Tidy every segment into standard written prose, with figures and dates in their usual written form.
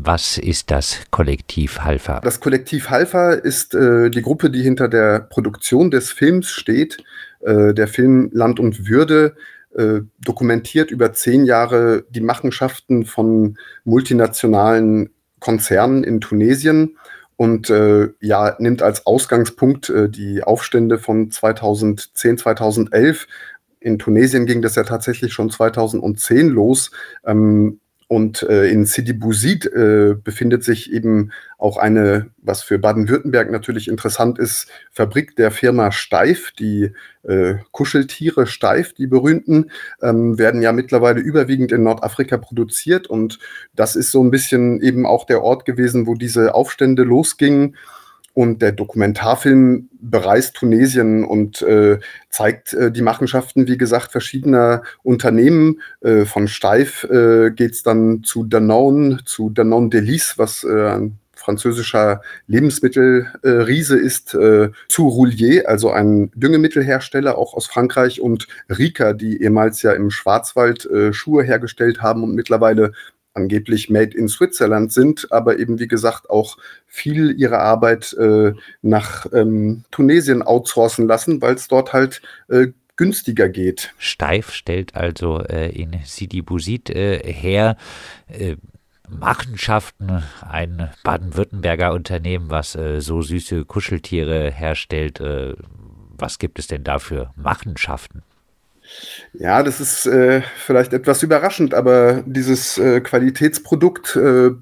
Was ist das Kollektiv Halfa? Das Kollektiv Halfa ist die Gruppe, die hinter der Produktion des Films steht. Der Film Land und Würde dokumentiert über 10 Jahre die Machenschaften von multinationalen Konzernen in Tunesien und nimmt als Ausgangspunkt die Aufstände von 2010, 2011. In Tunesien ging das ja tatsächlich schon 2010 los. In Sidi Bouzid befindet sich eben auch eine, was für Baden-Württemberg natürlich interessant ist, Fabrik der Firma Steiff. Die Kuscheltiere Steiff, die berühmten, werden ja mittlerweile überwiegend in Nordafrika produziert. Und das ist so ein bisschen eben auch der Ort gewesen, wo diese Aufstände losgingen. Und der Dokumentarfilm bereist Tunesien und zeigt die Machenschaften, wie gesagt, verschiedener Unternehmen. Von Steiff geht es dann zu Danone Delis, was ein französischer Lebensmittelriese ist, zu Roulier, also ein Düngemittelhersteller, auch aus Frankreich, und Rika, die ehemals ja im Schwarzwald Schuhe hergestellt haben und mittlerweile angeblich made in Switzerland sind, aber eben, wie gesagt, auch viel ihre Arbeit nach Tunesien outsourcen lassen, weil es dort halt günstiger geht. Steiff stellt also in Sidi Bouzid her Machenschaften, ein Baden-Württemberger Unternehmen, was so süße Kuscheltiere herstellt. Was gibt es denn da für Machenschaften? Ja, das ist vielleicht etwas überraschend, aber dieses Qualitätsprodukt,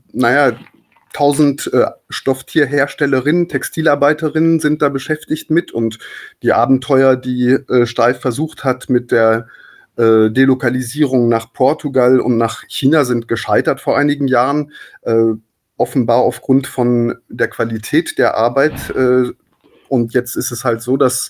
1000 Stofftierherstellerinnen, Textilarbeiterinnen sind da beschäftigt mit, und die Abenteuer, die Steiff versucht hat mit der Delokalisierung nach Portugal und nach China, sind gescheitert vor einigen Jahren. Offenbar aufgrund von der Qualität der Arbeit. Und jetzt ist es halt so, dass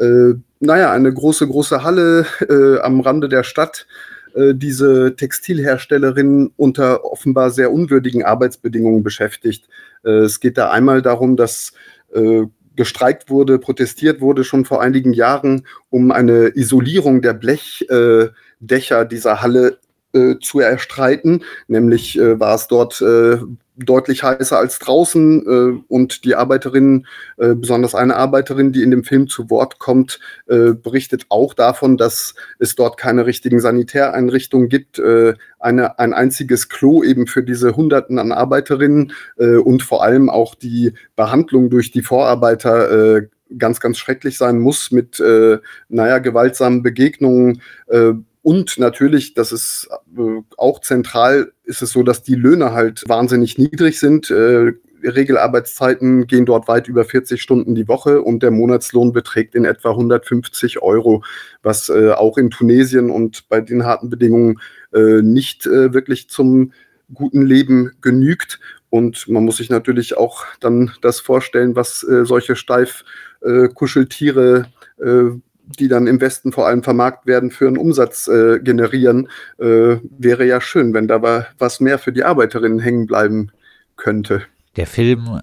eine große Halle am Rande der Stadt diese Textilherstellerin unter offenbar sehr unwürdigen Arbeitsbedingungen beschäftigt. Es geht da einmal darum, dass gestreikt wurde, protestiert wurde schon vor einigen Jahren, um eine Isolierung der Blechdächer dieser Halle zu erstreiten. Nämlich war es dort deutlich heißer als draußen, und die Arbeiterinnen, besonders eine Arbeiterin, die in dem Film zu Wort kommt, berichtet auch davon, dass es dort keine richtigen Sanitäreinrichtungen gibt, ein einziges Klo eben für diese Hunderten an Arbeiterinnen, und vor allem auch die Behandlung durch die Vorarbeiter ganz, ganz schrecklich sein muss mit gewaltsamen Begegnungen. Und natürlich, das ist auch zentral, ist es so, dass die Löhne halt wahnsinnig niedrig sind. Regelarbeitszeiten gehen dort weit über 40 Stunden die Woche, und der Monatslohn beträgt in etwa 150 €, was auch in Tunesien und bei den harten Bedingungen nicht wirklich zum guten Leben genügt. Und man muss sich natürlich auch dann das vorstellen, was solche Steif-Kuscheltiere, die dann im Westen vor allem vermarktet werden, für einen Umsatz generieren. Wäre ja schön, wenn da was mehr für die Arbeiterinnen hängen bleiben könnte. Der Film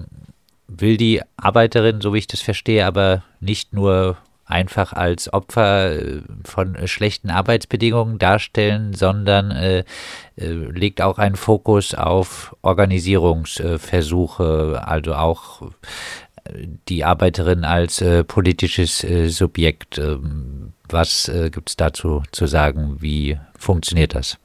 will die Arbeiterin, so wie ich das verstehe, aber nicht nur einfach als Opfer von schlechten Arbeitsbedingungen darstellen, sondern legt auch einen Fokus auf Organisierungsversuche, also auch die Arbeiterin als politisches Subjekt. Was gibt es dazu zu sagen? Wie funktioniert das?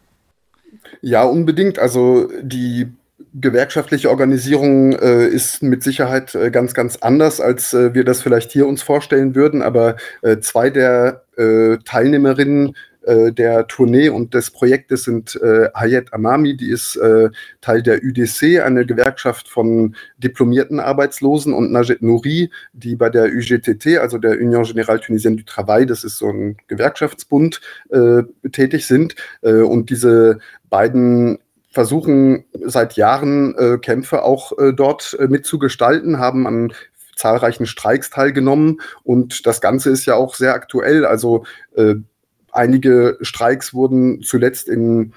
Ja, unbedingt. Also die gewerkschaftliche Organisierung ist mit Sicherheit ganz, ganz anders, als wir das vielleicht hier uns vorstellen würden. Aber zwei der Teilnehmerinnen der Tournee und des Projektes sind Hayet Amami, die ist Teil der UDC, eine Gewerkschaft von diplomierten Arbeitslosen, und Najet Nouri, die bei der UGTT, also der Union Générale Tunisienne du Travail, das ist so ein Gewerkschaftsbund, tätig sind. Und diese beiden versuchen seit Jahren Kämpfe auch dort mitzugestalten, haben an zahlreichen Streiks teilgenommen, und das Ganze ist ja auch sehr aktuell. Also einige Streiks wurden zuletzt in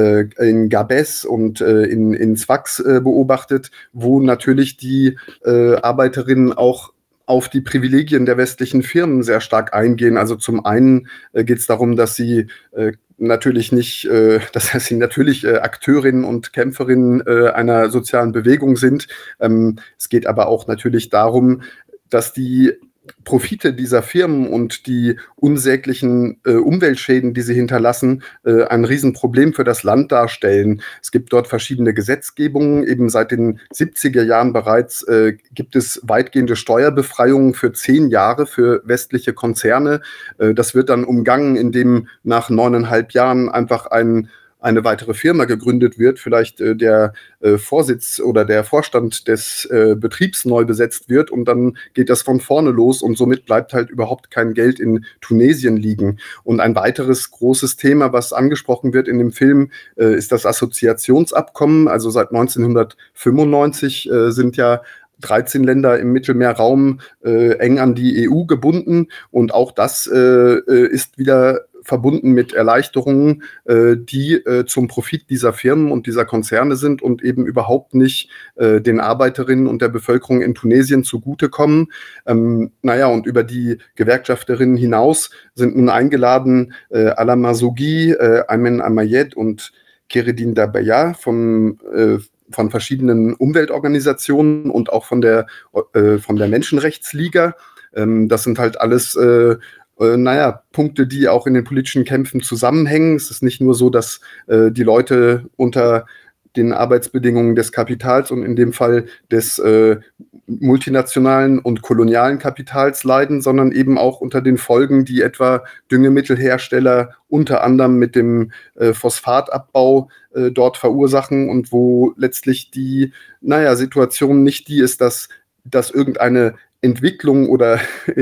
Gabes und in Sfax beobachtet, wo natürlich die Arbeiterinnen auch auf die Privilegien der westlichen Firmen sehr stark eingehen. Also zum einen geht es darum, dass sie natürlich nicht, dass sie natürlich Akteurinnen und Kämpferinnen einer sozialen Bewegung sind. Es geht aber auch natürlich darum, dass die Profite dieser Firmen und die unsäglichen Umweltschäden, die sie hinterlassen, ein Riesenproblem für das Land darstellen. Es gibt dort verschiedene Gesetzgebungen. Eben seit den 70er Jahren bereits gibt es weitgehende Steuerbefreiungen für 10 Jahre für westliche Konzerne. Das wird dann umgangen, indem nach 9,5 Jahren einfach eine weitere Firma gegründet wird, vielleicht der Vorsitz oder der Vorstand des Betriebs neu besetzt wird und dann geht das von vorne los und somit bleibt halt überhaupt kein Geld in Tunesien liegen. Und ein weiteres großes Thema, was angesprochen wird in dem Film, ist das Assoziationsabkommen. Also seit 1995 sind ja 13 Länder im Mittelmeerraum eng an die EU gebunden und auch das ist wieder verbunden mit Erleichterungen, die zum Profit dieser Firmen und dieser Konzerne sind und eben überhaupt nicht den Arbeiterinnen und der Bevölkerung in Tunesien zugutekommen. Und über die Gewerkschafterinnen hinaus sind nun eingeladen Ala Marzouki, Aymen Amayed und Keredin Dabaya von verschiedenen Umweltorganisationen und auch von der Menschenrechtsliga. Das sind halt alles Punkte, die auch in den politischen Kämpfen zusammenhängen. Es ist nicht nur so, dass die Leute unter den Arbeitsbedingungen des Kapitals und in dem Fall des multinationalen und kolonialen Kapitals leiden, sondern eben auch unter den Folgen, die etwa Düngemittelhersteller unter anderem mit dem Phosphatabbau dort verursachen und wo letztlich die Situation nicht die ist, dass irgendeine Entwicklung oder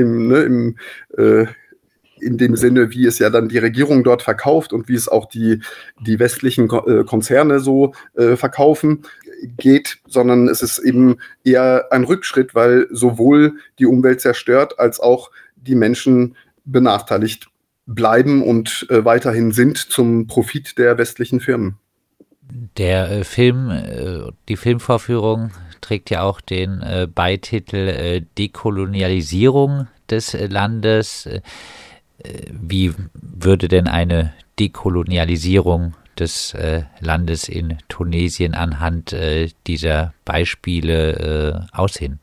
in dem Sinne, wie es ja dann die Regierung dort verkauft und wie es auch die westlichen Konzerne so verkaufen, geht, sondern es ist eben eher ein Rückschritt, weil sowohl die Umwelt zerstört als auch die Menschen benachteiligt bleiben und weiterhin sind zum Profit der westlichen Firmen. Der Film, die Filmvorführung trägt ja auch den Beititel Dekolonialisierung des Landes. Wie würde denn eine Dekolonialisierung des Landes in Tunesien anhand dieser Beispiele aussehen?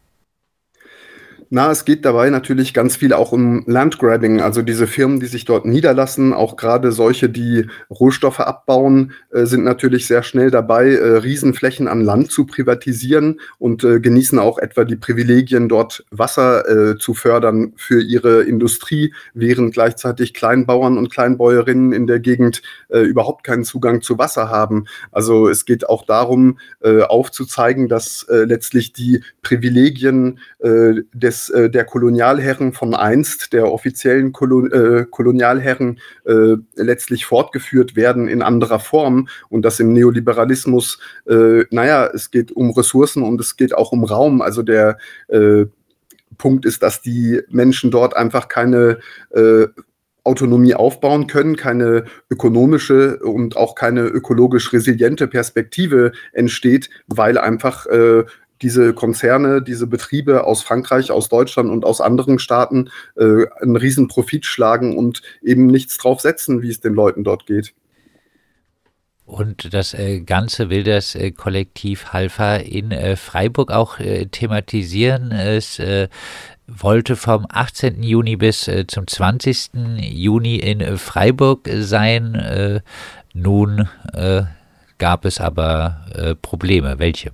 Es geht dabei natürlich ganz viel auch um Landgrabbing, also diese Firmen, die sich dort niederlassen, auch gerade solche, die Rohstoffe abbauen, sind natürlich sehr schnell dabei, Riesenflächen an Land zu privatisieren und genießen auch etwa die Privilegien, dort Wasser zu fördern für ihre Industrie, während gleichzeitig Kleinbauern und Kleinbäuerinnen in der Gegend überhaupt keinen Zugang zu Wasser haben. Also es geht auch darum, aufzuzeigen, dass letztlich die Privilegien der Kolonialherren von einst, der offiziellen Kolonialherren, letztlich fortgeführt werden in anderer Form und dass im Neoliberalismus, es geht um Ressourcen und es geht auch um Raum. Also der Punkt ist, dass die Menschen dort einfach keine Autonomie aufbauen können, keine ökonomische und auch keine ökologisch resiliente Perspektive entsteht, weil einfach diese Konzerne, diese Betriebe aus Frankreich, aus Deutschland und aus anderen Staaten einen riesen Profit schlagen und eben nichts drauf setzen, wie es den Leuten dort geht. Und das Ganze will das Kollektiv Halfa in Freiburg auch thematisieren. Es wollte vom 18. Juni bis zum 20. Juni in Freiburg sein. Nun gab es aber Probleme. Welche?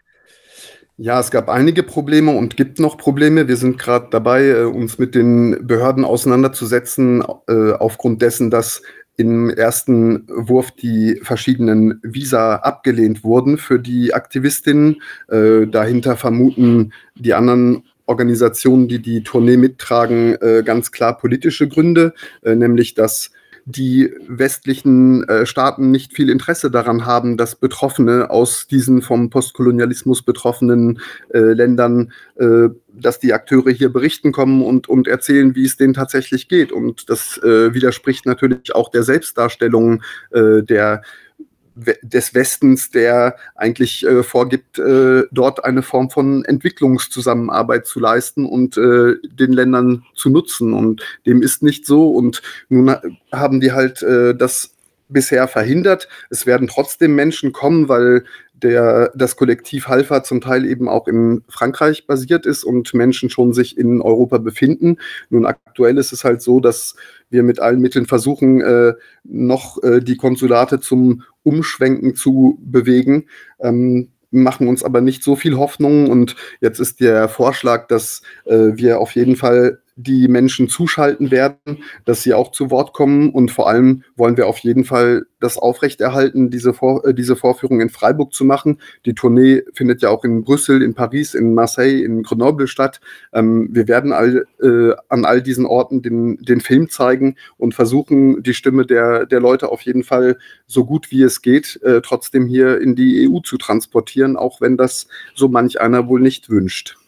Ja, es gab einige Probleme und gibt noch Probleme. Wir sind gerade dabei, uns mit den Behörden auseinanderzusetzen, aufgrund dessen, dass im ersten Wurf die verschiedenen Visa abgelehnt wurden für die Aktivistinnen. Dahinter vermuten die anderen Organisationen, die die Tournee mittragen, ganz klar politische Gründe, nämlich dass die westlichen Staaten nicht viel Interesse daran haben, dass Betroffene aus diesen vom Postkolonialismus betroffenen Ländern, dass die Akteure hier berichten kommen und erzählen, wie es denen tatsächlich geht. Und das widerspricht natürlich auch der Selbstdarstellung der des Westens, der eigentlich vorgibt, dort eine Form von Entwicklungszusammenarbeit zu leisten und den Ländern zu nutzen. Und dem ist nicht so. Und nun haben die halt das bisher verhindert. Es werden trotzdem Menschen kommen, weil das Kollektiv Halfa zum Teil eben auch in Frankreich basiert ist und Menschen schon sich in Europa befinden. Nun aktuell ist es halt so, dass wir mit allen Mitteln versuchen, noch die Konsulate zum Umschwenken zu bewegen, machen uns aber nicht so viel Hoffnung. Und jetzt ist der Vorschlag, dass wir auf jeden Fall die Menschen zuschalten werden, dass sie auch zu Wort kommen. Und vor allem wollen wir auf jeden Fall das aufrechterhalten, diese Vorführung in Freiburg zu machen. Die Tournee findet ja auch in Brüssel, in Paris, in Marseille, in Grenoble statt. Wir werden an all diesen Orten den Film zeigen und versuchen, die Stimme der Leute auf jeden Fall so gut wie es geht, trotzdem hier in die EU zu transportieren, auch wenn das so manch einer wohl nicht wünscht.